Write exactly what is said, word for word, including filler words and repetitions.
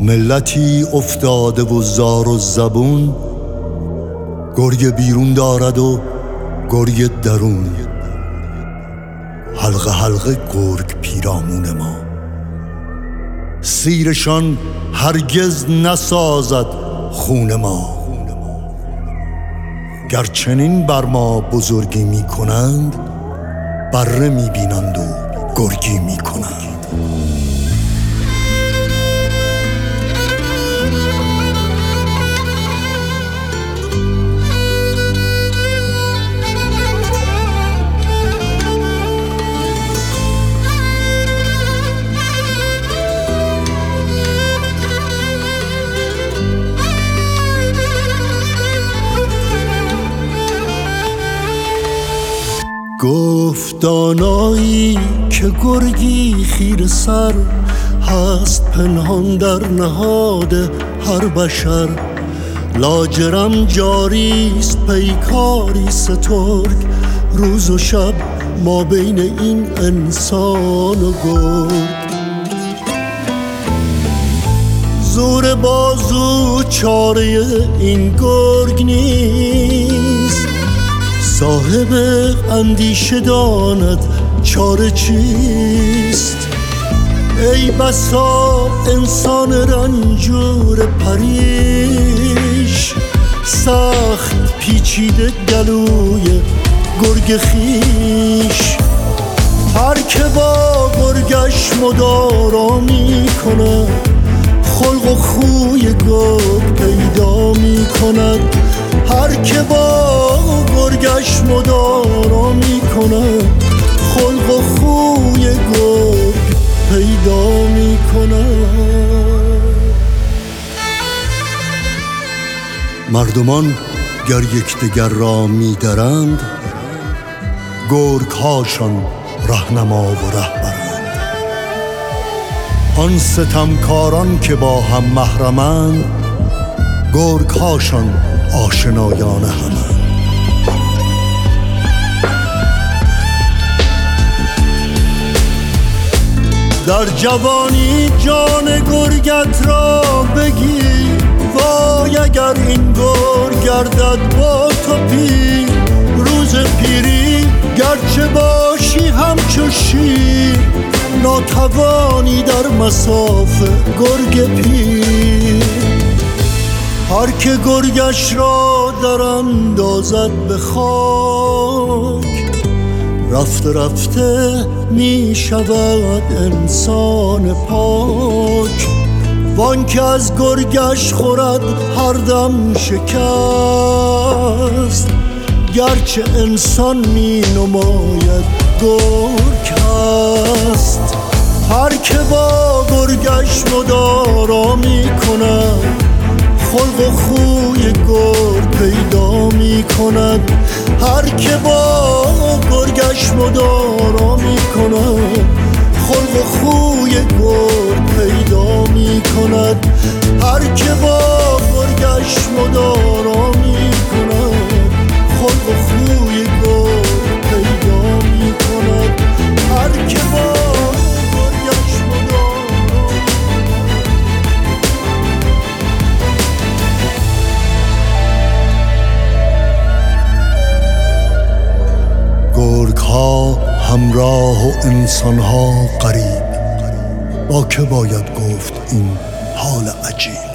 ملتی افتاده و زار و زبون، گرگ بیرون دارد و گرگ درون. حلقه حلقه گرگ پیرامون ما، سیرشان هرگز نسازد خون ما. گر چنین بر ما بزرگی می کنند، بره می بینند و گرگی می کنند. گفت دانایی که گرگی خیره سر، هست پنهان در نهاد هر بشر. لاجرم جاریست پیکاری سترگ، روز و شب ما بین این انسان و گرگ. زور بازو چاره این گرگ نیست، صاحب اندیشه داند چاره چیست. ای بسا انسان رنجور پریش، سخت پیچیده گلوی گرگ خیش. هر که با گرگش مدارا می کند، خلق و خوی گرگ پیدا می کند. هر که با گرگش مدارا می کند، خلق و خوی گرگ پیدا می کند. مردمان گر یکدیگر را می درند، گرگ هاشان رهنما و رهبرند. آن ستمکاران که با هم محرمند، گرگ هاشان آشنایان همند. در جوانی جان گرگت را بگیر، وای اگر این گرگ گردد با تو پیر. روز پیری گرچه باشی همچو شیر، ناتوانی در مصاف گرگ پیر. هر که گرگش را در اندازد به خاک، رفته رفته می شود انسان پاک. وان که از گرگش خورد هر دم شکست، گرچه انسان می نماید گرگ هست. هر که با گرگش مدارا می کند، خلق و خوی گرگ پیدا می کند. هر که با گرگش مدارا می کند، خلق و خوی گرگ پیدا می کند. هر که با گرگش مدارا می کند، خلق و خوی گرگ پیدا می کند. هر که با گرگش مدارا گرگ ها همراه و انسان ها غریب، با که باید گفت این حال عجیب.